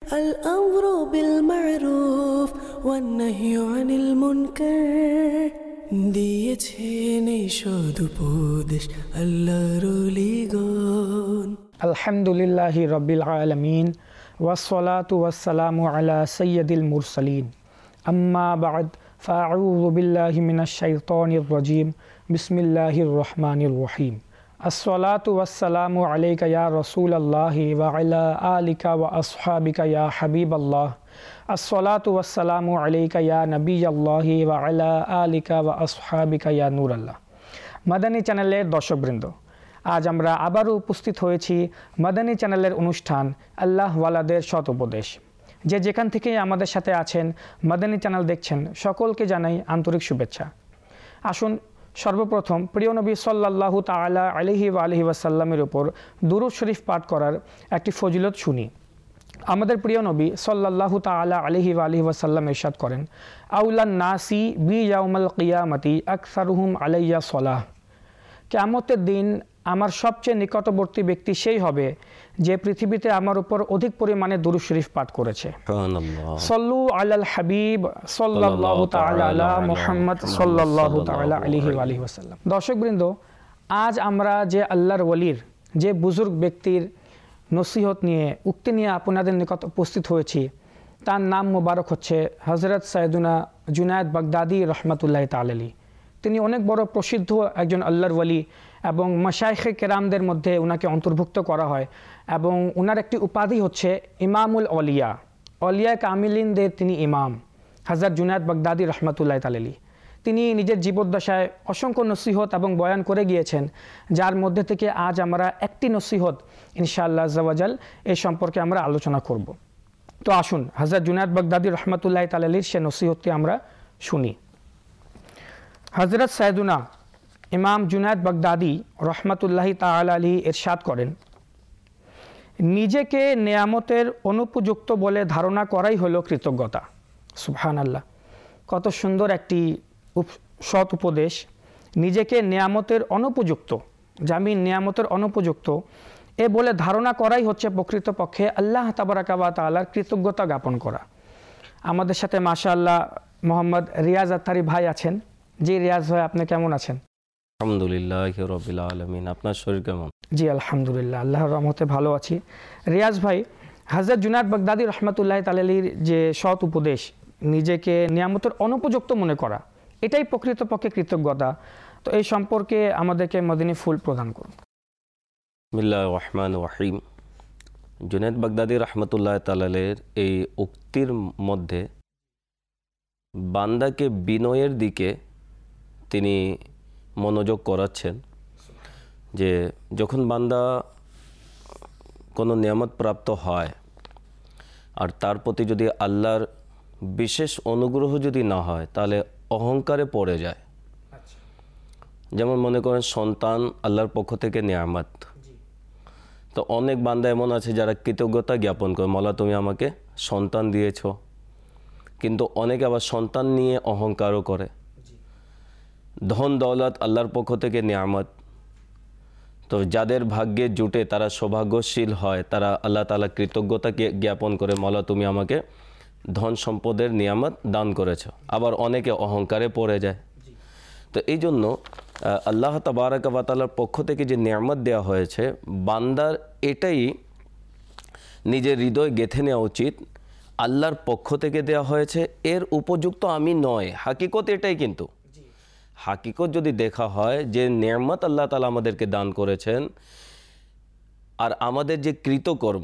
الأمر بالمعروف والنهي عن المنكر দিয়েছেন এই সদুপদেশ আল্লাহর ওলিগণ। আলহামদুলিল্লাহি রাব্বিল আলামিন ওয়াসসালাতু ওয়াসসালামু আলা সাইয়্যিদিল মুরসালিন আম্মা বা'দ ফাআউযু বিল্লাহি মিনাশ শাইতানির রাজীম বিসমিল্লাহির রহমানির রহিম। আসসালাতু ওয়াসসালামু আলাইকা ইয়া রাসূলাল্লাহি ওয়া আলা আলিকা ওয়া আসহাবিকা ইয়া হাবিবাল্লাহ। আসসালাতু ওয়াসসালামু আলাইকা ইয়া নবিয়াল্লাহি ওয়া আলা আলিকা ওয়া আসহাবিকা ইয়া নূরাল্লাহ। মাদানী চ্যানেলের দর্শকবৃন্দ, আজ আমরা আবারও উপস্থিত হয়েছি মাদানী চ্যানেলের অনুষ্ঠান আল্লাহ ওয়ালাদের সৎ উপদেশ। যে যেখান থেকে আমাদের সাথে আছেন, মাদানী চ্যানেল দেখছেন, সকলকে জানাই আন্তরিক শুভেচ্ছা। আসুন সর্বপ্রথম প্রিয় নবী সাল্লাল্লাহু তাআলা আলাইহি ওয়া আলিহি ওয়াসাল্লামের উপর দুরূদ শরীফ পাঠ করার একটি ফজিলত শুনি। আমাদের প্রিয় নবী সাল্লাল্লাহু তাআলা আলাইহি ওয়া আলিহি ওয়াসাল্লাম ইরশাদ করেন, আউলান নাসি বি ইয়াউমাল কিয়ামতি আকসারুহুম আলাইয়া সলাহ। কিয়ামতের দিন আমার সবচেয়ে নিকটবর্তী ব্যক্তি সেই হবে যে পৃথিবীতে আমার উপর অধিক পরিমাণে দুরূদ শরীফ পাঠ করেছে। সাল্লু আলাল হাবিব সাল্লাল্লাহু তাআলা আলা মুহাম্মদ সাল্লাল্লাহু তাআলা আলাইহি ওয়া আলিহি ওয়াসাল্লাম। দর্শকবৃন্দ, আজ আমরা যে আল্লাহর ওলির, যে বুজুর্গ ব্যক্তির নসিহত নিয়ে, উক্তি নিয়ে আপনাদের নিকট উপস্থিত হয়েছি, তার নাম মোবারক হচ্ছে হযরত সৈয়দুনা জুনায়েদ বাগদাদি রহমাতুল্লাহি তাআলা আলাইহি। তিনি অনেক বড় প্রসিদ্ধ একজন আল্লাহর ওলি এবং মাশায়েখে কেরামদের মধ্যে ওনাকে অন্তর্ভুক্ত করা হয় এবং ওনার একটি উপাধি হচ্ছে ইমামুল অলিয়া, অলিয়া কামিলিনদের তিনি ইমাম হযরত জুনায়েদ বাগদাদি রহমাতুল্লাহি তাআলা আলাইহি। তিনি নিজের জীবদ্দশায় অসংখ্য নসিহত এবং বয়ান করে গিয়েছেন, যার মধ্যে থেকে আজ আমরা একটি নসিহত ইনশাআল্লাহ আযজা ওয়া জাল এই সম্পর্কে আমরা আলোচনা করব। তো আসুন হযরত জুনায়েদ বাগদাদি রহমাতুল্লাহি তাআলা আলাইহির সে নসিহতটি আমরা শুনি। হযরত সৈয়দুনা ইমাম জুনায়েদ বাগদাদি রহমাতুল্লাহি তাআলা আলাইহি ইরশাদ করেন, নিজেকে নেয়ামতের অনুপযুক্ত বলে ধারণা করাই হলো কৃতজ্ঞতা। সুবহানাল্লাহ, কত সুন্দর একটি সৎ উপদেশ। নিজেকে নেয়ামতের অনুপযুক্ত, জামি নেয়ামতের অনুপযুক্ত এ বলে ধারণা করাই হচ্ছে প্রকৃতপক্ষে আল্লাহ তাবারাকা ওয়া তাআলার কৃতজ্ঞতা জ্ঞাপন করা। আমাদের সাথে মাশাআল্লাহ মোহাম্মদ রিয়াজ আত্তারি ভাই আছেন। জি রিয়াজ ভাই, আপনি কেমন আছেন? আলহামদুলিল্লাহি রাব্বিল আলামিন। আপনার শরীর কেমন? জি আলহামদুলিল্লাহ, আল্লাহর রহমতে ভালো আছি। রিয়াজ ভাই, হযরত জুনায়েদ বাগদাদি রহমাতুল্লাহি তাআলা আলাইহির যে সৎ উপদেশ, নিজেকে নিয়ামতের অনুপযুক্ত মনে করা, এটাই প্রকৃতপক্ষে কৃতজ্ঞতা। তো এই সম্পর্কে আমাদেরকে মদিনী ফুল প্রদান করুন। বিসমিল্লাহির রহমানির রহিম। জুনায়েদ বাগদাদি রহমাতুল্লাহি তাআলা আলাইহির এই উক্তির মধ্যে বান্দাকে বিনয়ের দিকে তিনি মনোযোগ করাচ্ছেন, যে যখন বান্দা কোনো নিয়ামত প্রাপ্ত হয় আর তার প্রতি যদি আল্লাহর বিশেষ অনুগ্রহ যদি না হয়, তাহলে অহংকারে পড়ে যায়। যেমন মনে করেন সন্তান আল্লাহর পক্ষ থেকে নিয়ামত, তো অনেক বান্দা এমন আছে যারা কৃতজ্ঞতা জ্ঞাপন করে, মওলা তুমি আমাকে সন্তান দিয়েছ, কিন্তু অনেকে আবার সন্তান নিয়ে অহংকারও করে। ধন দৌলত আল্লাহর পক্ষ থেকে নিয়ামত, তো যাদের ভাগ্যে জুটে তারা সৌভাগ্যশীল হয়, তারা আল্লাহ তাআলা কৃতজ্ঞতা জ্ঞাপন করে, মওলা তুমি আমাকে ধন সম্পদের নিয়ামত দান করেছ। আবার অনেকে অহংকারে পড়ে যায়। তো এই জন্য আল্লাহ তাবারাকা ওয়া তাআলার পক্ষ থেকে যে নিয়ামত দেওয়া হয়েছে, বান্দার এটাই নিজের হৃদয় গেঁথে নেওয়া উচিত, আল্লাহর পক্ষ থেকে দেওয়া হয়েছে, এর উপযুক্ত আমি নয়। হাকিকত এটাই, কিন্তু হাকিকত যদি দেখা হয় যে নিয়ামত আল্লাহ তাআলা আমাদেরকে দান করেছেন, আর আমাদের যে কৃতকর্ম,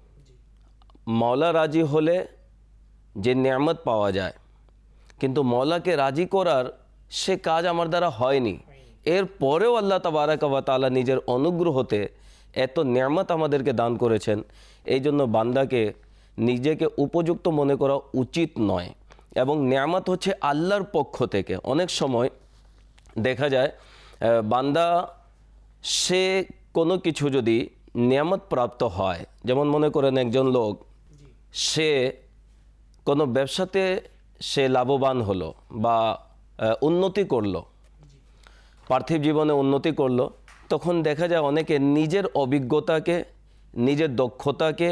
মওলা রাজি হলে যে নিয়ামত পাওয়া যায়, কিন্তু মওলাকে রাজি করার সে কাজ আমার দ্বারা হয়নি, এর পরেও আল্লাহ তাবারাকা ওয়া তাআলা নিজের অনুগ্রহতে এত নিয়ামত আমাদেরকে দান করেছেন। এই জন্য বান্দাকে নিজেকে উপযুক্ত মনে করা উচিত নয়, এবং নিয়ামত হচ্ছে আল্লাহর পক্ষ থেকে। অনেক সময় দেখা যায় বান্দা সে কোনো কিছু যদি নিয়ামত প্রাপ্ত হয়, যেমন মনে করেন একজন লোক সে কোনো ব্যবসাতে সে লাভবান হলো বা উন্নতি করলো, পার্থিব জীবনে উন্নতি করলো, তখন দেখা যায় অনেকে নিজের অভিজ্ঞতাকে, নিজের দক্ষতাকে,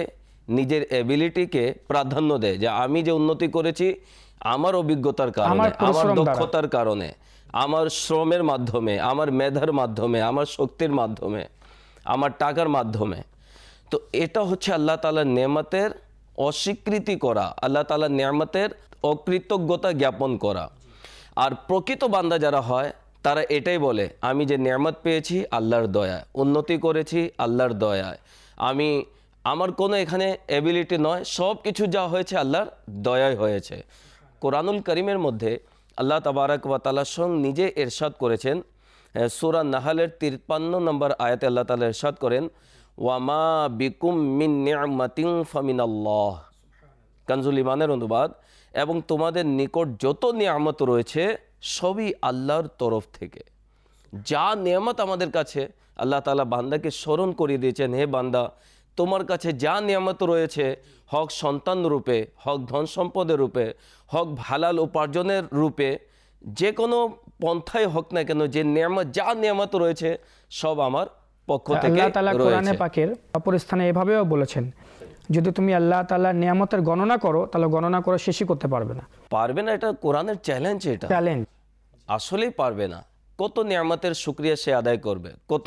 নিজের এবিলিটিকে প্রাধান্য দেয়, যে আমি যে উন্নতি করেছি আমার অভিজ্ঞতার কারণে, আমার দক্ষতার কারণে, আমার শ্রমের মাধ্যমে, আমার মেধার মাধ্যমে, আমার শক্তির মাধ্যমে, আমার টাকার মাধ্যমে। তো এটা হচ্ছে আল্লাহ তাআলার নেয়ামতের অস্বীকৃতি করা, আল্লাহ তাআলার নেয়ামতের অকৃতজ্ঞতা জ্ঞাপন করা। আর প্রকৃত বান্দা যারা হয় তারা এটাই বলে, আমি যে নেয়ামত পেয়েছি আল্লাহর দয়ায়, উন্নতি করেছি আল্লাহর দয়ায়, আমার কোনো এখানে এবিলিটি নয়, সব কিছু যা হয়েছে আল্লাহর দয়ায় হয়েছে। কোরআনুল কারীমের মধ্যে আল্লাহ তাবারক ওয়া তাআলা স্বয়ং নিজে ইরশাদ করেছেন, সূরা নাহলের 53 নম্বর আয়াতে আল্লাহ তাআলা ইরশাদ করেন, ওয়ামা বিকুম মিন নি'মাতিন ফামিনাল্লাহ। কানজুল ইমানের অনুবাদ, এবং তোমাদের নিকট যত নিয়ামত রয়েছে সবই আল্লাহর তরফ থেকে। যা নিয়ামত আমাদের কাছে, আল্লাহ তাআলা বান্দাকে স্মরণ করিয়ে দিয়েছেন, হে বান্দা তোমার কাছে যা নিয়ামত রয়েছে, হক সন্তান রূপে, হক ধন সম্পদের রূপে, হক হালাল উপার্জনের রূপে, যে কোনো পন্থায় হোক না কেন, যে নিয়ামত যা নিয়ামত রয়েছে সব আমার পক্ষ থেকে আল্লাহ তাআলা কোরআনে রয়েছে। পাকের অপর স্থানে এভাবেও বলেছেন, যদি তুমি আল্লাহ তাআলার নিয়ামতের গণনা করো তাহলে গণনা করে শেষই করতে পারবে না। পারবে না, এটা কোরআনের চ্যালেঞ্জ, এটা চ্যালেঞ্জ। আসলেই পারবে না। কত নিয়ামতের শুকরিয়া সে আদায় করবে, কত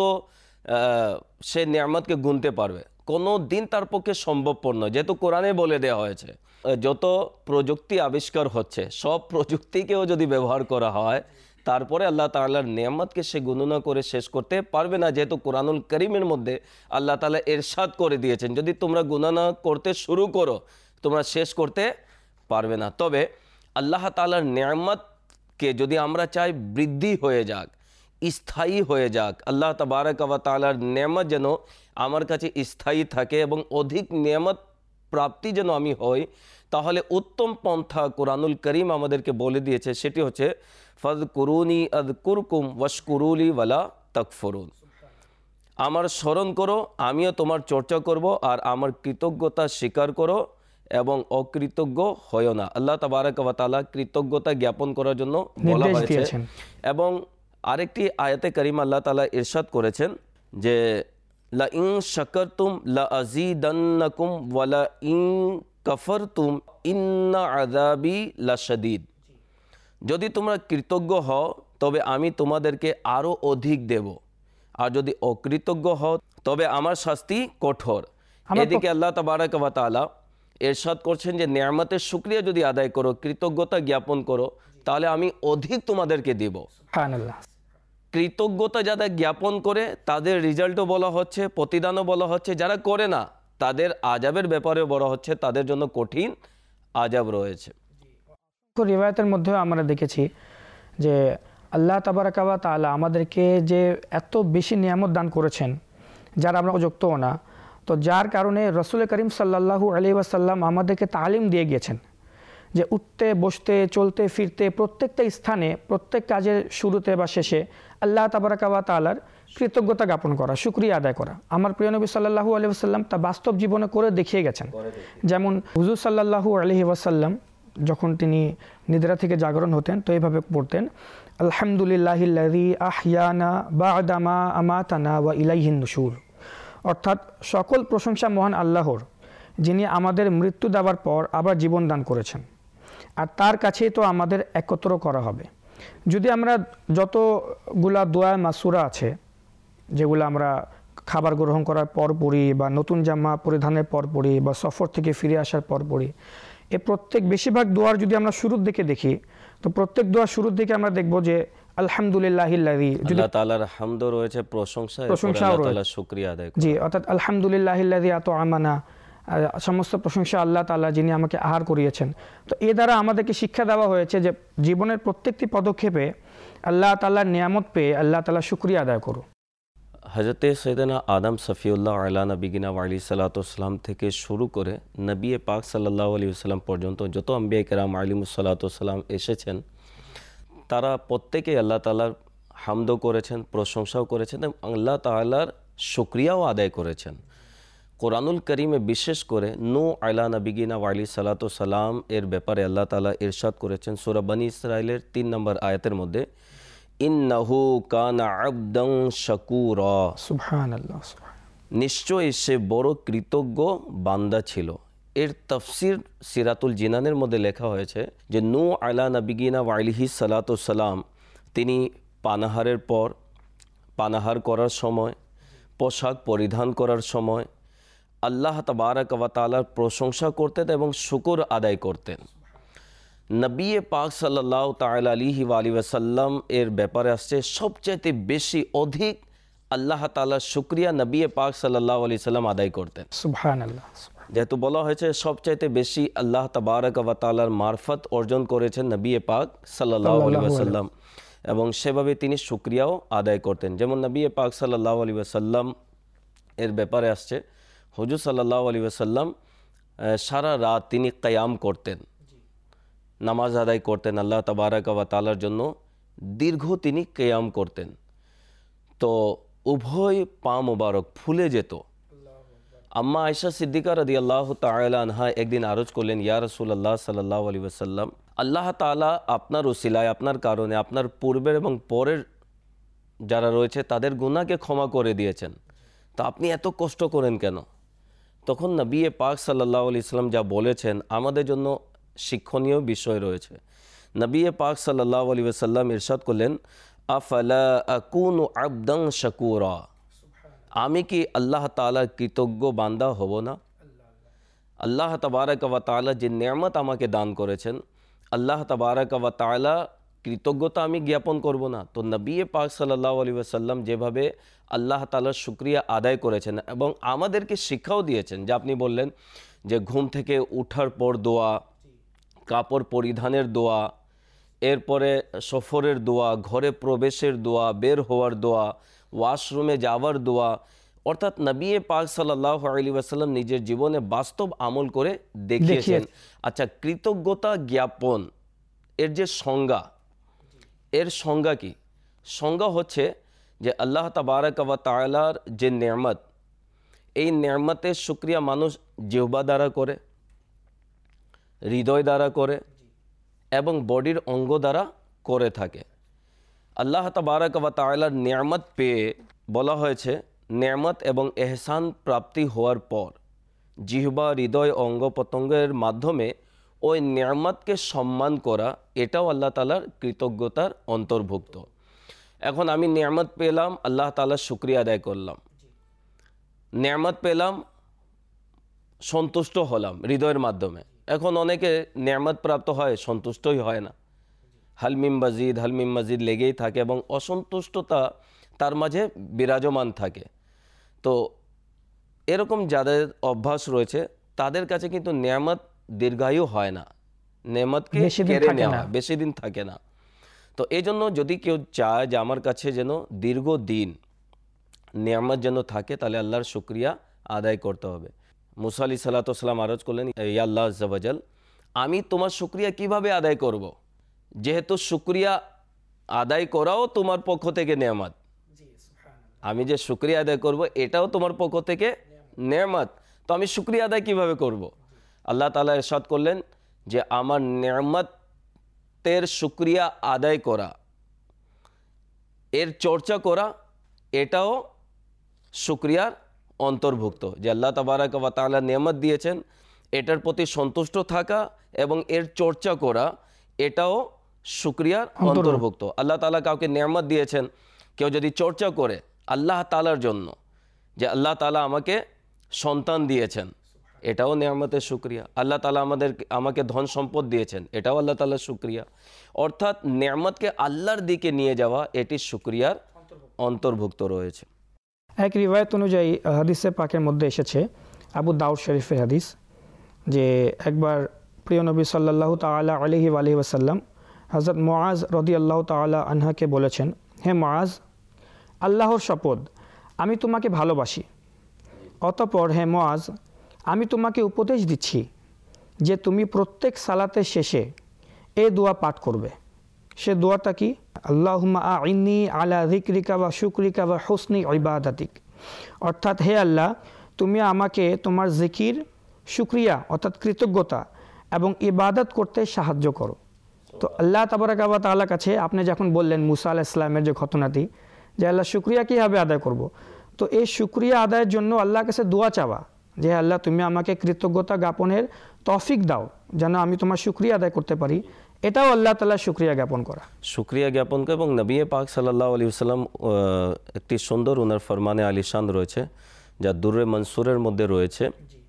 সে নিয়ামতকে গুনতে পারবে, কোনো দিন তার পক্ষে সম্ভবপর নয়। যেহেতু কোরআনে বলে দেওয়া হয়েছে, যত প্রযুক্তি আবিষ্কার হচ্ছে সব প্রযুক্তিকেও যদি ব্যবহার করা হয়, তারপরে আল্লাহ তাআলার নিয়ামতকে সে গণনা করে শেষ করতে পারবে না। যেহেতু কোরআনুল কারীমের মধ্যে আল্লাহ তাআলা ইরশাদ করে দিয়েছেন, যদি তোমরা গণনা করতে শুরু করো তোমরা শেষ করতে পারবে না। তবে আল্লাহ তাআলার নিয়ামতকে যদি আমরা চাই বৃদ্ধি হয়ে যাক, স্থায়ী হয়ে যাক, আল্লাহ তাবারক ওয়া তাআলার নেয়ামত যেন আমার কাছে স্থায়ী থাকে এবং অধিক নেয়ামত প্রাপ্তি যেন আমি হই, তাহলে উত্তম পন্থা কোরআনুল কারীম আমাদেরকে বলে দিয়েছে, সেটি হচ্ছে ফাযকুরুনি আযকুরকুম ওয়াশকুরুলি ওয়ালা তাকফুরুন। আমার স্মরণ করো, আমিও তোমার চর্চা করব, আর আমার কৃতজ্ঞতা স্বীকার করো এবং অকৃতজ্ঞ হয়ো না। আল্লাহ তাবারক ওয়া তাআলা কৃতজ্ঞতা জ্ঞাপন করার জন্য বলা হয়েছে। এবং আরেকটি আয়াতে কারিমা আল্লাহ তাআলা ইরশাদ করেছেন যে লা ইন শাকারতুম লা আযীদান্নাকুম ওয়া লা ইন কাফারতুম ইন্না আযাবি লাশাদীদ। যদি তোমরা কৃতজ্ঞ হও তবে আমি তোমাদেরকে আরো অধিক দেব, আর যদি অকৃতজ্ঞ হও তবে আমার শাস্তি কঠোর। এদিকে আল্লাহ তাবারক ওয়া তাআলা ইরশাদ করছেন যে নিয়ামতের শুকরিয়া যদি আদায় করো, কৃতজ্ঞতা জ্ঞাপন করো, তাহলে আমি অধিক তোমাদেরকে দেব। সুবহানাল্লাহ। কৃতজ্ঞতা যারা জ্ঞাপন করে তাদের রেজাল্টও বলা হচ্ছে, প্রতিদানও বলা হচ্ছে। যারা করে না তাদের আযাবের ব্যাপারেও বলা হচ্ছে, তাদের জন্য কঠিন আযাব রয়েছে। রিওয়ায়াতের মধ্যেও আমরা দেখেছি যে আল্লাহ তাবারক ওয়া তাআলা আমাদেরকে যে এত বেশি নিয়ামত দান করেছেন যার আমরা উপযুক্তও না, তো যার কারণে রাসূল করিম সাল্লাল্লাহু আলাইহি ওয়াসাল্লাম আমাদেরকে তালিম দিয়ে গিয়েছেন যে উঠতে বসতে চলতে ফিরতে প্রত্যেকটা স্থানে প্রত্যেক কাজের শুরুতে বা শেষে আল্লাহ তাবারক ওয়া তাআলার কৃতজ্ঞতা জ্ঞাপন করা, শুকরিয়া আদায় করা। আমার প্রিয় নবী সাল্লাল্লাহু আলাইহি ওয়াসাল্লাম তা বাস্তব জীবনে করে দেখিয়ে গেছেন। যেমন হুজুর সাল্লাল্লাহু আলাইহি ওয়াসাল্লাম যখন তিনি নিদ্রা থেকে জাগরণ হতেন তো এইভাবে পড়তেন, আলহামদুলিল্লাহিল্লাযী আহইয়ানা বা'দা মা আমাতানা ওয়া ইলাইহিন নুশুর। অর্থাৎ সকল প্রশংসা মহান আল্লাহর, যিনি আমাদের মৃত্যু দেওয়ার পর আবার জীবন দান করেছেন, আর তার কাছেই তো আমাদের একত্র করা হবে। যদি আমরা যতগুলা দোয়া মাসুরা আছে যেগুলো আমরা খাবার গ্রহণ করার পর পড়ি বা নতুন জামা পরিধানের পর পড়ি বা সফর থেকে ফিরে আসার পর পড়ি, এই প্রত্যেক বেশিরভাগ দোয়ার যদি আমরা শুরুর দিকে দেখি তো প্রত্যেক দোয়ার শুরুর দিকে আমরা দেখব যে আলহামদুলিল্লাহিল্লাযী, আল্লাহ তাআলার হামদ রয়েছে, প্রশংসাও রয়েছে, তাআলার শুকরিয়া আদায় করা। জি, অর্থাৎ আলহামদুলিল্লাহিল্লাযী আত'আমানা, সমস্ত প্রশংসা আল্লাহ তাআলা যিনি আমাকে আহার করিয়েছেন। তো এ দ্বারা আমাদেরকে শিক্ষা দেওয়া হয়েছে যে জীবনের প্রত্যেকটি পদক্ষেপে আল্লাহ তাআলার নিয়ামত পেয়ে আল্লাহ তাআলা শুকরিয়া আদায় করো। হযরতে সৈয়দনা আদম সফিউল্লাহ আলা নবিগিনা আলাইহিস সালাতু ওয়াসসালাম থেকে শুরু করে নবী পাক সাল্লাল্লাহু আলাইহি ওয়াসাল্লাম পর্যন্ত যত আম্বিয়া কেরাম আলাইহিমুস সালাতু ওয়াসসালাম এসেছেন, তারা প্রত্যেকেই আল্লাহ তাআলার হামদ করেছেন, প্রশংসাও করেছেন এবং আল্লাহ তাআলার শুকরিয়াও আদায় করেছেন। কোরআনুল কারীমে বিশেষ করে নূহ আলা নবিগিনা আলাইহিস সালাতু ওয়াসসালাম এর ব্যাপারে আল্লাহ তাআলা ইরশাদ করেছেন সূরা বনী ইসরাঈলের 3 নম্বর আয়াতের মধ্যে, ইন্নাহু কানা আবদান শাকুরা। সুবহানাল্লাহ। নিশ্চয়ই সে বড় কৃতজ্ঞ বান্দা ছিল। এর তাফসির সিরাতুল জিনানের মধ্যে লেখা হয়েছে যে নূহ আলা নবিগিনা ওয়াইলিহি সালাতুসালাম তিনি পানাহারের পর, পানাহার করার সময়, পোশাক পরিধান করার সময় আল্লাহ তাবারাক ওয়া তাআলার প্রশংসা করতেন এবং শুকর আদায় করতেন। নবী পাক সাল্লাল্লাহু তাআলা আলাইহি ওয়াসাল্লাম এর ব্যাপারে আসছে সবচেয়ে বেশি অধিক আল্লাহ তাআলার শুকরিয়া নবী পাক সাল্লাল্লাহু আলাইহি সাল্লাম আদায় করতেন। সুবহানাল্লাহ। যেহেতু বলা হয়েছে সবচাইতে বেশি আল্লাহ তাবারাক ওয়া তাআলার মারফত অর্জন করেছেন নবী পাক সাল্লাল্লাহু আলাইহি ওয়াসাল্লাম এবং সেভাবে তিনি শুকরিয়াও আদায় করতেন। যেমন নবী পাক সাল্লাল্লাহু আলাইহি ওয়াসাল্লাম এর ব্যাপারে আসছে হুজুর সাল্লাল্লাহু আলাইহি ওয়াসাল্লাম সারা রাত তিনি কিয়াম করতেন, নামাজ আদায় করতেন আল্লাহ তাবারাক ওয়া তাআলার জন্য, দীর্ঘ তিনি কিয়াম করতেন। তো উভয় পা মোবারক ফুলে যেত। আম্মা আয়েশা সিদ্দিকা রাদিয়াল্লাহু তাআলা আনহা একদিন আরজ করলেন, ইয়া রাসূলুল্লাহ সাল্লাল্লাহু আলাইহি ওয়াসাল্লাম, আল্লাহ তাআলা আপনার ওসিলায়, আপনার কারণে আপনার পূর্বের এবং পরের যারা রয়েছে তাদের গুনাহকে ক্ষমা করে দিয়েছেন, তো আপনি এত কষ্ট করেন কেন? তখন নবী পাক সাল্লাল্লাহু আলাইহি ওয়াসাল্লাম যা বলেছেন আমাদের জন্য শিক্ষণীয় বিষয় রয়েছে। নবী পাক সাল্লাল্লাহু আলাইহি ওয়াসাল্লাম ইরশাদ করলেন, আফালা আকুনু আবদান শাকুরা, আমি কি আল্লাহ তাআলার কৃতজ্ঞ বান্দা হব না? আল্লাহ তাবারাক ওয়া তাআলা যে নেয়ামত আমাকে দান করেছেন, আল্লাহ তাবারাক ওয়া তাআলা কৃতজ্ঞতা আমি জ্ঞাপন করব না? তো নবী পাক সাল্লাল্লাহু আলাইহি ওয়াসাল্লাম যেভাবে আল্লাহ তাআলার শুকরিয়া আদায় করেছেন এবং আমাদেরকে শিক্ষাও দিয়েছেন, যে আপনি বললেন যে ঘুম থেকে উঠার পর দোয়া, কাপড় পরিধানের দোয়া, এরপরে সফরের দোয়া, ঘরে প্রবেশের দোয়া, বের হওয়ার দোয়া, ওয়াশরুমে যাওয়ার দোয়া, অর্থাৎ নবী পাক সাল্লাল্লাহু আলাইহি ওয়াসাল্লাম নিজের জীবনে বাস্তব আমল করে দেখিয়েছেন। আচ্ছা, কৃতজ্ঞতা জ্ঞাপন এর যে সংজ্ঞা, এর সংজ্ঞা কি? সংজ্ঞা হচ্ছে যে আল্লাহ তাবারাক ওয়া তাআলার যে নেয়ামত, এই নেয়ামতের শুকরিয়া মানুষ জিহ্বা দ্বারা করে, হৃদয় দ্বারা করে এবং বডির অঙ্গ দ্বারা করে থাকে। আল্লাহ তাবারাক ওয়া তাআলার নেয়ামত পেয়ে বলা হয়েছে, নেয়ামত এবং এহসান প্রাপ্তি হওয়ার পর জিহ্বা, হৃদয়, অঙ্গ প্রত্যঙ্গের মাধ্যমে ওই নেয়ামতকে সম্মান করা, এটাও আল্লাহ তাআলার কৃতজ্ঞতার অন্তর্ভুক্ত। এখন আমি নেয়ামত পেলাম, আল্লাহ তাআলার শুকরিয়া আদায় করলাম, নেয়ামত পেলাম, সন্তুষ্ট হলাম হৃদয়ের মাধ্যমে। এখন অনেকে নেয়ামত প্রাপ্ত হয়, সন্তুষ্টই হয় না, হালমিম মাজিদ হালমিম মাজিদ লেগেই থাকে এবং অসন্তুষ্টতা তার মাঝে বিরাজমান থাকে। তো এরকম যাদের অভ্যাস রয়েছে তাদের কাছে কিন্তু নেয়ামত দীর্ঘায়ু হয় না, নেয়ামতকে কেড়ে নেওয়া বেশি দিন থাকে না। তো এই জন্য যদি কেউ চায় যে আমার কাছে যেন দীর্ঘদিন নেয়ামত যেন থাকে, তাহলে আল্লাহর শুকরিয়া আদায় করতে হবে। মুসা আলাইহিস সালাতু ওয়াস সালাম আরজ করলেন, ইয়া আল্লাহ আযজা ওয়া জাল, আমি তোমার শুকরিয়া কিভাবে আদায় করব, যেহেতু শুকরিয়া আদায় করাও তোমার পক্ষ থেকে নেয়ামত। আমি যে শুকরিয়া আদায় করব এটাও তোমার পক্ষ থেকে নেয়ামত, তো আমি শুকরিয়া আদায় কিভাবে করব? আল্লাহ তাআলা ইরশাদ করলেন যে আমার নেয়ামতের শুকরিয়া আদায় করা, এর চর্চা করা, এটাও শুকরিয়ার অন্তর্ভুক্ত। যে আল্লাহ তাবারাক ওয়া তাআলা নেয়ামত দিয়েছেন, এটার প্রতি সন্তুষ্ট থাকা এবং এর চর্চা করা, এটাও শুকরিয়ার অন্তর্ভুক্ত। আল্লাহ তাআলা কাউকে নেয়ামত দিয়েছেন, কেউ যদি চর্চা করে আল্লাহ তাআলার জন্য, যে আল্লাহ তাআলা আমাকে সন্তান দিয়েছেন, এটাও নেয়ামতের শুকরিয়া। আল্লাহ তাআলা আমাকে ধন সম্পদ দিয়েছেন, এটাও আল্লাহ তাআলার শুকরিয়া। অর্থাৎ নেয়ামতকে আল্লাহর দিকে নিয়ে যাওয়া, এটি শুকরিয়ার অন্তর্ভুক্ত রয়েছে। এক রিওয়ায়াত অনুযায়ী হাদিসে পাকের মধ্যে এসেছে, আবু দাউদ শরীফের হাদিস, যে একবার প্রিয় নবী সাল্লাল্লাহু তাআলা আলাইহি ওয়াসাল্লাম হযরত মুআজ রাদিয়াল্লাহু তাআলা আনহাকে বলেছেন, হে মুআজ, আল্লাহর শপথ আমি তোমাকে ভালোবাসি। অতঃপর হে মুআজ, আমি তোমাকে উপদেশ দিচ্ছি যে তুমি প্রত্যেক সালাতের শেষে এই দোয়া পাঠ করবে। সে দোয়াটা কি? আল্লাহুম্মা আইন্নি আলা যিকরিকা ওয়া শুকরিকা ওয়া হুসনি ইবাদাতিক। অর্থাৎ হে আল্লাহ, তুমি আমাকে তোমার জিকির, শুকরিয়া অর্থাৎ কৃতজ্ঞতা এবং ইবাদত করতে সাহায্য করো। তো আল্লাহ তাবারাক ওয়া তাআলার কাছে আপনি যখন বললেন মুসা আলাইহিস সালামের যে ঘটনাটি, যে আল্লাহ শুকরিয়া কীভাবে আদায় করব, তো এই শুকরিয়া আদায়ের জন্য আল্লাহর কাছে দোয়া চাওয়া যে আল্লাহ তুমি আমাকে কৃতজ্ঞতা জ্ঞাপনের তৌফিক দাও যেন আমি তোমার শুকরিয়া আদায় করতে পারি, এটাও আল্লাহ তাআলা শুকরিয়া জ্ঞাপন করা। শুকরিয়া জ্ঞাপন করা। এবং নবী পাক সাল্লাল্লাহু আলাইহি ওয়াসাল্লাম একটি সুন্দর ওনার ফরমানে আলিশান রয়েছে, যা দুররে মনসুরের মধ্যে রয়েছে।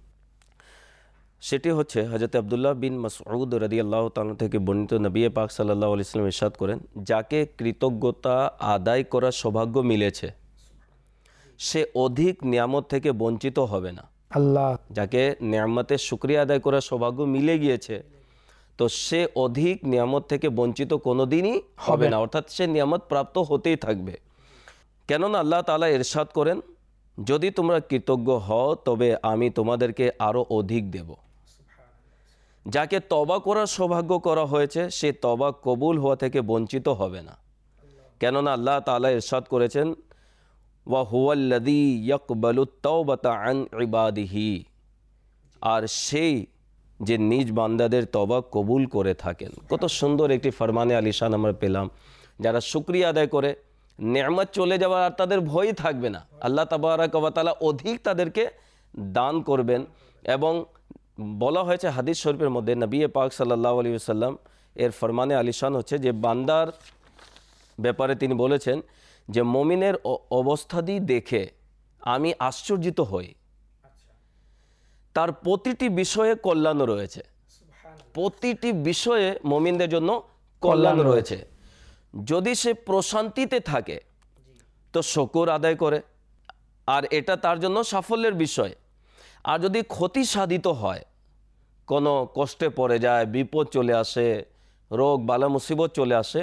সেটি হচ্ছে হযরত আব্দুল্লাহ বিন মাসউদ রাদিয়াল্লাহু তাআলা থেকে বর্ণিত, নবী পাক সাল্লাল্লাহু আলাইহি ওয়াসাল্লাম ইরশাদ করেন, যাকে কৃতজ্ঞতা আদায় করার সৌভাগ্য মিলেছে সে অধিক নিয়ামত থেকে বঞ্চিত হবে না। আল্লাহ, যাকে নিয়ামতের শুকরিয়া আদায় করার সৌভাগ্য মিলে গিয়েছে তো সে অধিক নিয়ামত থেকে বঞ্চিত কোনোদিনই হবে না, অর্থাৎ সে নিয়ামত প্রাপ্ত হতেই থাকবে। কেননা আল্লাহ তাআলা ইরশাদ করেন, যদি তোমরা কৃতজ্ঞ হও তবে আমি তোমাদেরকে আরও অধিক দেব। যাকে তওবা করার সৌভাগ্য করা হয়েছে সে তওবা কবুল হওয়া থেকে বঞ্চিত হবে না। কেননা আল্লাহ তাআলা ইরশাদ করেছেন, ওয়া হুয়াল্লাযী ইয়াকবালুত তাওবাতা আন ইবাদিহি, আর সেই যে নিজ বান্দাদের তওবা কবুল করে থাকেন। কত সুন্দর একটি ফরমানে আলিশান আমরা পেলাম। যারা শুকরিয়া আদায় করে নেয়ামত চলে যাওয়ার আর তাদের ভয় থাকবে না, আল্লাহ তাবারাক ওয়া তাআলা অধিক তাদেরকে দান করবেন। এবং বলা হয়েছে হাদিস শরীফের মধ্যে, নবী পাক সাল্লাল্লাহু আলাইহি ওয়াসাল্লাম এর ফরমানে আলিশান হচ্ছে যে বান্দার ব্যাপারে তিনি বলেছেন যে মুমিনের অবস্থাদি দেখে আমি আশ্চর্যিত হই, তার প্রতিটি বিষয়ে কল্যাণ রয়েছে, প্রতিটি বিষয়ে মুমিনদের জন্য কল্যাণ রয়েছে। যদি সে প্রশান্তিতে থাকে তো শুকর আদায় করে, আর এটা তার জন্য সাফল্যের বিষয়। আর যদি ক্ষতি সাধিত হয়, কোনো কষ্টে পড়ে যায়, বিপদ চলে আসে, রোগ বালা মুসিবত চলে আসে,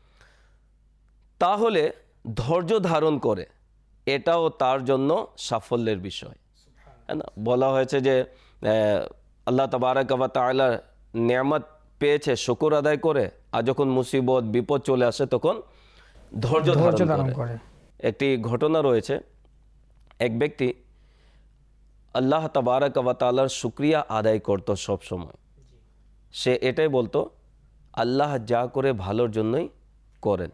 তাহলে ধৈর্য ধারণ করে, এটাও তার জন্য সাফল্যের বিষয়। বলা হয়েছে যে আল্লাহ তাবারাক ওয়া তাআলা নিয়ামত পেয়েছে শুকর আদায় করে, আর যখন মুসিবত বিপদ চলে আসে তখন ধৈর্য ধারণ করে। একটি ঘটনা রয়েছে, এক ব্যক্তি আল্লাহ তাবারাক ওয়া তাআলার শুকরিয়া আদায় করত সব সময়। সে এটাই বলতো, আল্লাহ যা করে ভালোর জন্যই করেন।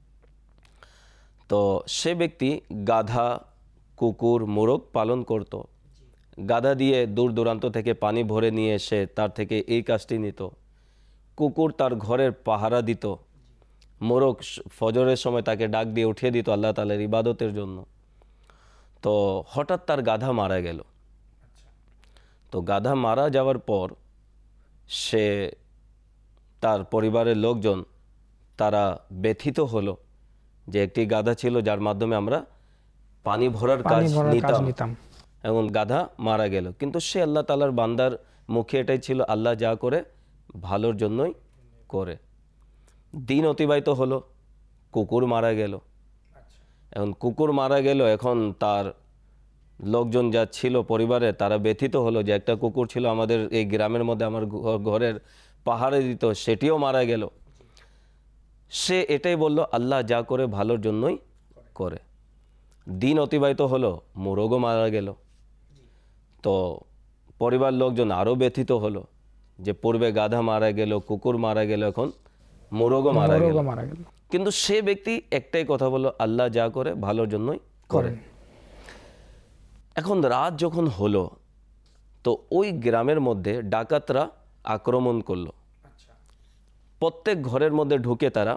তো সে ব্যক্তি গাধা, কুকুর, মোরগ পালন করত। গাধা দিয়ে দূর দূরান্ত থেকে পানি ভরে নিয়ে এসে তার থেকে এই কাজটি নিত। কুকুর তার ঘরের পাহারা দিত। মোরগ ফজরের সময় তাকে ডাক দিয়ে উঠিয়ে দিত আল্লাহ তাআলার ইবাদতের জন্য। তো হঠাৎ তার গাধা মারা গেল। তো গাধা মারা যাওয়ার পর সে, তার পরিবারের লোকজন তারা ব্যথিত হলো যে একটি গাধা ছিল যার মাধ্যমে আমরা পানি ভরার কাজ নিতাম, এখন গাধা মারা গেল। কিন্তু সে আল্লাহ তাআলার বান্দার মুখে এটাই ছিল, আল্লাহ যা করে ভালোর জন্যই করে। দিন অতিবাহিত হলো, কুকুর মারা গেল। এখন কুকুর মারা গেল, এখন তার লোকজন যা ছিল পরিবারে তারা ব্যথিত হলো যে একটা কুকুর ছিল আমাদের এই গ্রামের মধ্যে, আমার ঘরের পাহাড়ে দিত, সেটিও মারা গেল। সে এটাই বলল, আল্লাহ যা করে ভালোর জন্যই করে। দিন অতিবাহিত হলো, মোরগও মারা গেল। তো পরিবার লোকজন আরও ব্যথিত হলো যে পূর্বে গাধা মারা গেল, কুকুর মারা গেল, এখন মোরগও মারা গেল। কিন্তু সে ব্যক্তি একটাই কথা বলল, আল্লাহ যা করে ভালোর জন্যই করেন। এখন রাত যখন হলো তো ওই গ্রামের মধ্যে ডাকাতরা আক্রমণ করলো। প্রত্যেক ঘরের মধ্যে ঢুকে তারা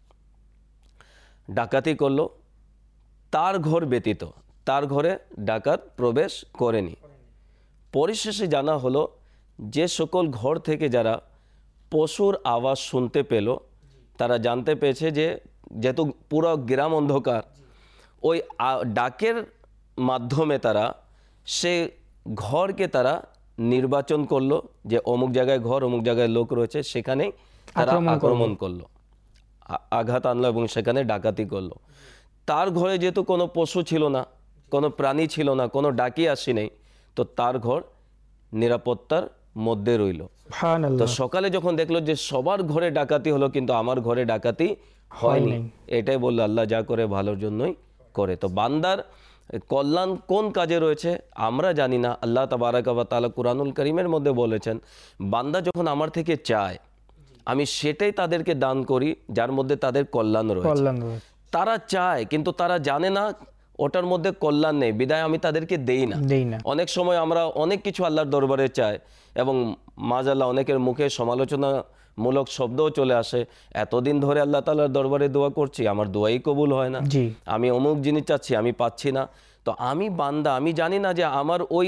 ডাকাতি করলো। তার ঘর ব্যতীত তার ঘরে ডাকাত প্রবেশ করেনি। পরিশেষে জানা হলো যে সকল ঘর থেকে যারা পশুর আওয়াজ শুনতে পেল তারা জানতে পেরেছে যে যেহেতু পুরো গ্রাম অন্ধকার, ওই ডাকের মাধ্যমে তারা সে ঘরকে তারা নির্বাচন করলো যে অমুক জায়গায় ঘর, অমুক জায়গায় লোক রয়েছে, সেখানেই তারা আক্রমণ করলো, আঘাত আনলো এবং সেখানে ডাকাতি করলো। তার ঘরে যেহেতু কোনো পশু ছিল না, কোনো প্রাণী ছিল না, কোনো ডাকি আসি নেই, তো তার ঘর নিরাপত্তার মধ্যে রইল। তো সকালে যখন দেখলো যে সবার ঘরে ডাকাতি হলো কিন্তু আমার ঘরে ডাকাতি হয়নি, এটাই বললো আল্লাহ যা করে ভালোর জন্যই করে। তো বান্দার কল্যাণ কোন কাজে রয়েছে আমরা জানি না। আল্লাহ তাবারাক ওয়া তাআলা কুরআনুল কারীমের মধ্যে বলেছেন, বান্দা যখন আমার থেকে চায় আমি সেটাই তাদেরকে দান করি যার মধ্যে তাদের কল্যাণ রয়েছে। তারা চায় কিন্তু তারা জানে না ওটার মধ্যে কল্যাণ নেই, বিদায় আমি তাদেরকে দেই না। অনেক সময় আমরা অনেক কিছু আল্লাহর দরবারে চাই এবং মাজাল্লাহ অনেকের মুখে সমালোচনামূলক শব্দও চলে আসে, এতদিন ধরে আল্লাহ তাআলার দরবারে দোয়া করছি, আমার দোয়াই কবুল হয় না, আমি অমুক জিনিস চাচ্ছি আমি পাচ্ছি না। তো আমি বান্দা, আমি জানি না যে আমার ওই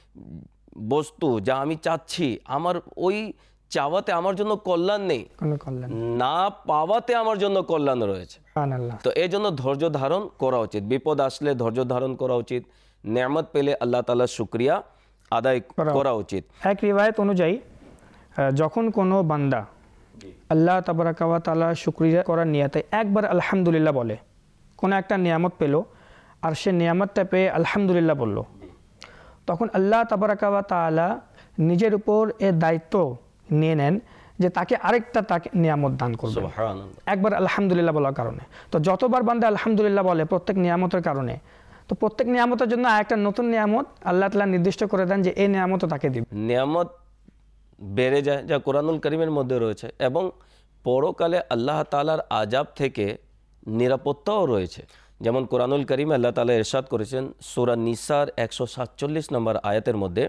বস্তু যা আমি চাচ্ছি, আমার ওই চাওয়াতে আমার জন্য কল্যাণ নেই, না পাওয়াতে আমার জন্য কল্যাণ রয়েছে। তো এই জন্য ধৈর্য ধারণ করা উচিত, বিপদ আসলে ধৈর্য ধারণ করা উচিত, নেয়ামত পেলে আল্লাহ তাআলার শুকরিয়া আদায় করা উচিত। এক রিওয়ায়াত অনুযায়ী যখন কোনো বান্দা আল্লাহ তাবারাকা ওয়া তাআলা শুকরিয়া করার নিয়তে একবার আলহামদুলিল্লাহ বলে, কোনো একটা নিয়ামত পেল আর সে নিয়ামতটা পেয়ে আলহামদুলিল্লাহ বলল, তখন আল্লাহ তাবারাকা ওয়া তাআলা নিজের উপর এ দায়িত্ব নিয়ে নেন যে তাকে আরেকটা তাকে নিয়ামত দান করবে একবার আলহামদুলিল্লাহ বলার কারণে। তো যতবার বান্দা আলহামদুলিল্লাহ বলে প্রত্যেক নিয়ামতের কারণে, তো প্রত্যেক নিয়ামতের জন্য একটা নতুন নিয়ামত আল্লাহ তাআলা নির্দিষ্ট করে দেন যে এই নিয়ামতও তাকে দিবে। নিয়ামত বেড়ে যায় যা কোরআনুল কারীমের মধ্যে রয়েছে, এবং পরকালে আল্লাহ তাআলার আযাব থেকে নিরাপত্তাও রয়েছে। যেমন কোরআনুল কারীমে আল্লাহ তাআলা ইরশাদ করেছেন সূরা নিসার 147 নম্বর আয়াতের মধ্যে,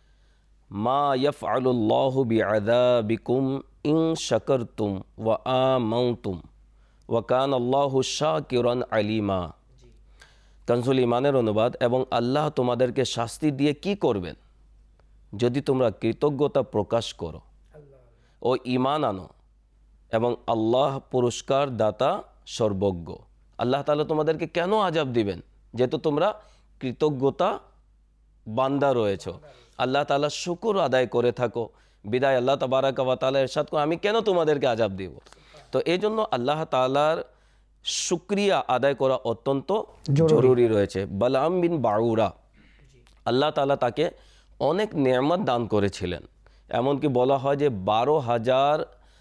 মা ইয়াফআলুল্লাহু বিআযাবিকুম ইন শাকারতুম ওয়া আমানতুম ওয়া কানাল্লাহু শাকিরান আলিমা। কানজুল ইমানের অনুবাদ, এবং আল্লাহ তোমাদেরকে শাস্তি দিয়ে কি করবেন যদি তোমরা কৃতজ্ঞতা প্রকাশ করো ও ঈমান আনো, এবং আল্লাহ পুরস্কার দাতা সর্বজ্ঞ। আল্লাহ তাআলা তোমাদেরকে কেন আযাব দিবেন? যেহেতু তোমরা কৃতজ্ঞতা বান্দা রয়েছে, আল্লাহ তাআলা শুকর আদায় করে থাকো, বিদায় আল্লাহ তাবারাকা ওয়া তাআলা ইরশাদ করে আমি কেন তোমাদেরকে আযাব দিব। তো এই জন্য আল্লাহ তাআলার শুকরিয়া আদায় করা অত্যন্ত জরুরি রয়েছে। বালাম বিন বাউরা, আল্লাহ তাআলা তাকে অনেক নেয়ামত দান করেছিলেন, এমনকি বলা হয় যে 12,000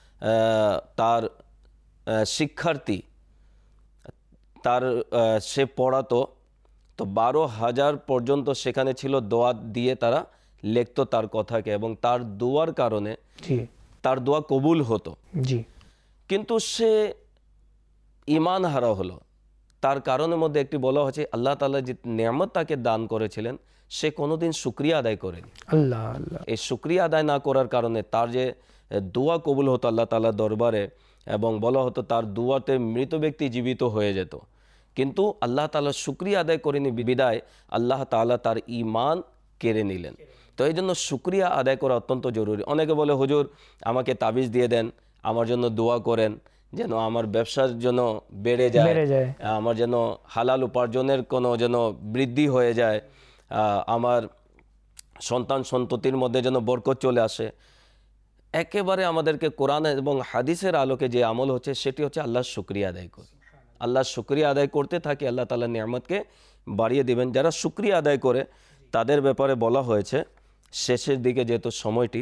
তার শিক্ষার্থী তার সে পড়াতো, তো 12,000 পর্যন্ত সেখানে ছিল, দোয়া দিয়ে তারা লিখতো তার কথাকে, এবং তার দোয়ার কারণে তার দোয়া কবুল হতো। কিন্তু সে ঈমান হারা হলো, তার কারণের মধ্যে একটি বলা হচ্ছে আল্লাহ তাআলা যে নিয়ামত তাকে দান করেছিলেন সে কোনোদিন শুকরিয়া আদায় করেনি। এই শুকরিয়া আদায় না করার কারণে তার যে দোয়া কবুল হতো আল্লাহ তাআলার দরবারে, এবং বলা হতো তার দোয়াতে মৃত ব্যক্তি জীবিত হয়ে যেত, কিন্তু আল্লাহ তাআলা শুকরিয়া আদায় করেনি, বিদায় আল্লাহ তাআলা তার ঈমান কেড়ে নিলেন। তো এই জন্য শুকরিয়া আদায় করা অত্যন্ত জরুরি। অনেকে বলে হুজুর আমাকে তাবিজ দিয়ে দেন, আমার জন্য দোয়া করেন যেন আমার ব্যবসার জন্য বেড়ে যায়, আমার যেন হালাল উপার্জনের কোনো যেন বৃদ্ধি হয়ে যায়, আমার সন্তান সন্ততির মধ্যে যেন বরকত চলে আসে। একেবারে আমাদেরকে কোরআন এবং হাদিসের আলোকে যে আমল হচ্ছে সেটি হচ্ছে আল্লাহর শুকরিয়া আদায় করে। আল্লাহর শুকরিয়া আদায় করতে থাকি, আল্লাহ তাআলা নিয়ামতকে বাড়িয়ে দিবেন। যারা শুকরিয়া আদায় করে তাদের ব্যাপারে বলা হয়েছে শেষের দিকে, যেহেতু সময়টি,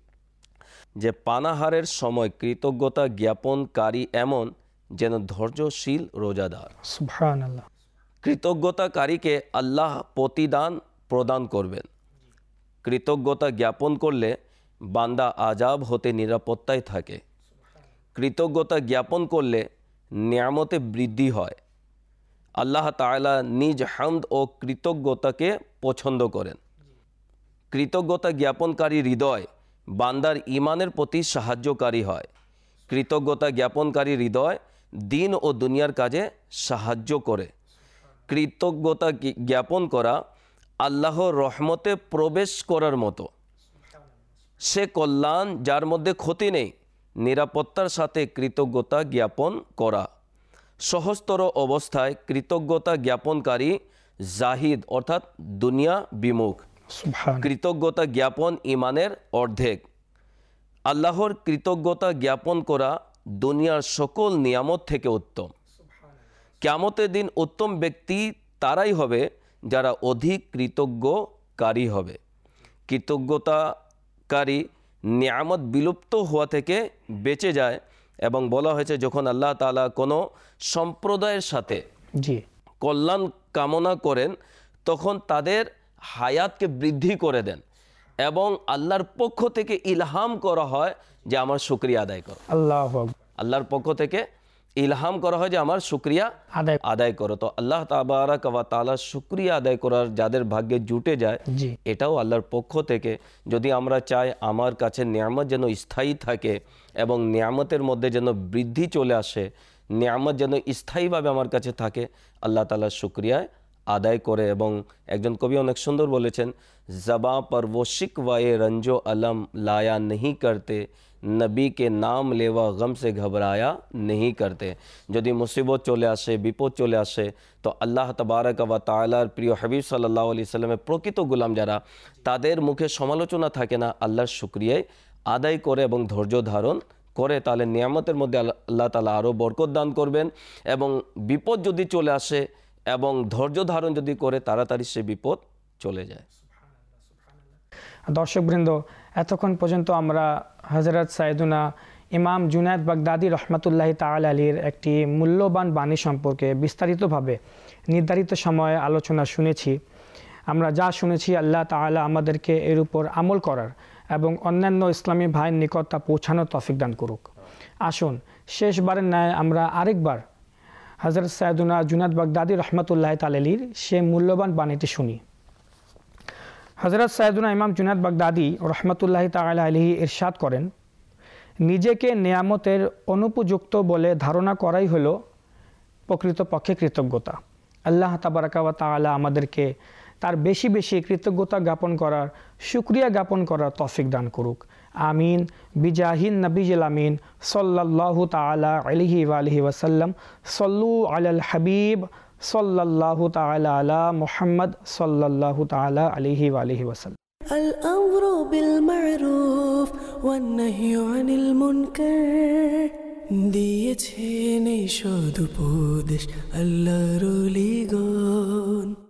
যে পানাহারের সময় কৃতজ্ঞতা জ্ঞাপনকারী এমন যেন ধৈর্যশীল রোজাদার। সুবহানাল্লাহ। কৃতজ্ঞতাকারীকে আল্লাহ প্রতিদান প্রদান করবেন। কৃতজ্ঞতা জ্ঞাপন করলে বান্দা আযাব হতে নিরাপত্তায় থাকে। কৃতজ্ঞতা জ্ঞাপন করলে নিয়ামতে বৃদ্ধি হয়। আল্লাহ তাআলা নিজ হামদ ও কৃতজ্ঞতাকে পছন্দ করেন। কৃতজ্ঞতা জ্ঞাপনকারী হৃদয় বান্দার ঈমানের প্রতি সাহায্যকারী হয়। কৃতজ্ঞতা জ্ঞাপনকারী হৃদয় দিন ও দুনিয়ার কাজে সাহায্য করে। কৃতজ্ঞতা জ্ঞাপন করা আল্লাহর রহমতে প্রবেশ করার মতো। সে কল্যাণ যার মধ্যে ক্ষতি নেই। নিরাপত্তার সাথে কৃতজ্ঞতা জ্ঞাপন করা। সহজতর অবস্থায় কৃতজ্ঞতা জ্ঞাপনকারী জাহিদ অর্থাৎ দুনিয়া বিমুখ। কৃতজ্ঞতা জ্ঞাপন ঈমানের অর্ধেক। আল্লাহর কৃতজ্ঞতা জ্ঞাপন করা দুনিয়ার সকল নিয়ামত থেকে উত্তম। কিয়ামতের দিন উত্তম ব্যক্তি তারাই হবে যারা অধিক কৃতজ্ঞকারী হবে। কৃতজ্ঞতাকারী নিয়ামত বিলুপ্ত হওয়া থেকে বেঁচে যায়, এবং বলা হয়েছে যখন আল্লাহ তাআলা কোনো সম্প্রদায়ের সাথে কল্যাণ কামনা করেন তখন তাদের হায়াতকে বৃদ্ধি করে দেন, এবং আল্লাহর পক্ষ থেকে ইলহাম করা হয় যে আমার শুকরিয়া আদায় করো। আল্লাহর পক্ষ থেকে ইলহাম করা হয় যে আমার শুকরিয়া আদায় করো। তো আল্লাহ তাবারাক ওয়া তাআলা শুকরিয়া আদায় করার যাদের ভাগ্যে জুটে যায়, জি এটাও আল্লাহর পক্ষ থেকে। যদি আমরা চাই আমার কাছে নিয়ামত যেন স্থায়ী থাকে এবং নিয়ামতের মধ্যে যেন বৃদ্ধি চলে আসে, নিয়ামত যেন স্থায়ীভাবে আমার কাছে থাকে, আল্লাহ তাআলার শুকরিয়া আদায় করে। এবং একজন কবি অনেক সুন্দর বলেছেন, জবা পর वो शिकवाए रंजो अलम लाया नहीं करते, নবী কে নাম লেওয়া গম সে ঘবরায়া नहीं करते। যদি মুসিবত চলে আসে, বিপদ চলে আসে, তো আল্লাহ তাবারাক ওয়া তাআলার প্রিয় হাবিব সাল্লাল্লাহু আলাইহি সাল্লামের প্রকৃত গোলাম যারা, তাদের মুখে সমালোচনা থাকে না, আল্লাহর শুকরিয়ায় আদায় করে এবং ধৈর্য ধারণ করে, তাহলে নিয়ামতের মধ্যে আল্লাহ তাআলা আরও বরকত দান করবেন। এবং বিপদ যদি চলে আসে এবং ধৈর্য ধারণ যদি করে, তাড়াতাড়ি সে বিপদ চলে যায়। দর্শকবৃন্দ, এতক্ষণ পর্যন্ত আমরা হযরত সাইয়েদুনা ইমাম জুনায়েদ বাগদাদী রহমাতুল্লাহি তাআলা আলাইহির একটি মূল্যবান বাণী সম্পর্কে বিস্তারিতভাবে নির্ধারিত সময়ে আলোচনা শুনেছি। আমরা যা শুনেছি, আল্লাহ তাআলা আমাদেরকে এর উপর আমল করার এবং অন্যান্য ইসলামী ভাইয়ের নিকট তা পৌঁছানোর তৌফিক দান করুক। আসুন শেষবারের ন্যায় আমরা আরেকবার হযরত সাইয়েদুনা জুনায়েদ বাগদাদী রহমাতুল্লাহি তাআলা আলাইহির সেই মূল্যবান বাণীটি শুনি। হযরত সাইয়েদুনা ইমাম জুনায়েদ বাগদাদী রহমাতুল্লাহি তাআলা আলাইহি ইরশাদ করেন, নিজেকে নেয়ামতের অনুপযুক্ত বলে ধারণা করাই হলো প্রকৃতপক্ষে কৃতজ্ঞতা। আল্লাহ তাবারাকা ওয়া তাআলা আমাদেরকে তার বেশি বেশি কৃতজ্ঞতা জ্ঞাপন করার, শুকরিয়া জ্ঞাপন করার তৌফিক দান করুক। আমিন বিজাহিন নবিয়িল আমিন সাল্লাল্লাহু তাআলা আলাইহি ওয়া আলিহি ওয়াসাল্লাম। সল্লু আলাল হাবিব সাল্লাল্লাহু তাআলা আলা মুহাম্মদ সাল্লাল্লাহু তাআলা আলাইহি ওয়া আলিহি ওয়াসাল্লাম। الأمر بالمعروف والنهي عن المنكر দিয়েছেন এই সদুপদেশ আল্লাহর ওলিগণ।